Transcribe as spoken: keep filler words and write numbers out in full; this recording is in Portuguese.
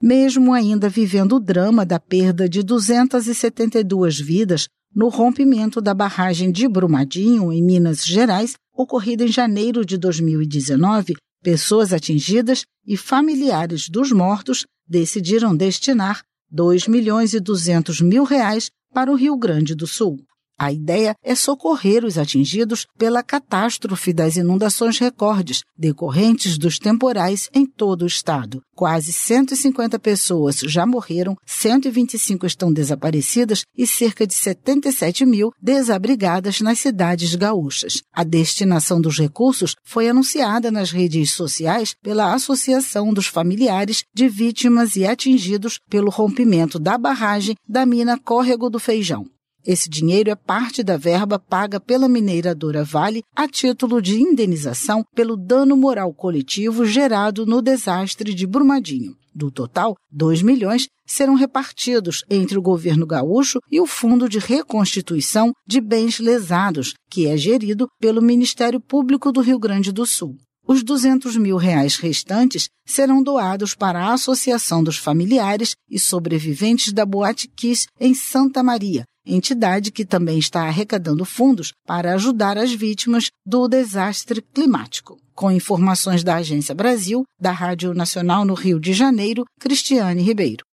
mesmo ainda vivendo o drama da perda de duzentas e setenta e duas vidas no rompimento da barragem de Brumadinho, em Minas Gerais, ocorrida em janeiro de dois mil e dezenove, pessoas atingidas e familiares dos mortos decidiram destinar dois milhões e duzentos mil reais para o Rio Grande do Sul. A ideia é socorrer os atingidos pela catástrofe das inundações recordes, decorrentes dos temporais em todo o estado. Quase cento e cinquenta pessoas já morreram, cento e vinte e cinco estão desaparecidas e cerca de setenta e sete mil desabrigadas nas cidades gaúchas. A destinação dos recursos foi anunciada nas redes sociais pela Associação dos Familiares de Vítimas e Atingidos pelo rompimento da barragem da mina Córrego do Feijão. Esse dinheiro é parte da verba paga pela mineradora Vale a título de indenização pelo dano moral coletivo gerado no desastre de Brumadinho. Do total, dois milhões serão repartidos entre o governo gaúcho e o Fundo de Reconstituição de Bens Lesados, que é gerido pelo Ministério Público do Rio Grande do Sul. Os duzentos mil reais restantes serão doados para a Associação dos Familiares e Sobreviventes da Boate Kiss em Santa Maria, entidade que também está arrecadando fundos para ajudar as vítimas do desastre climático. Com informações da Agência Brasil, da Rádio Nacional no Rio de Janeiro, Cristiane Ribeiro.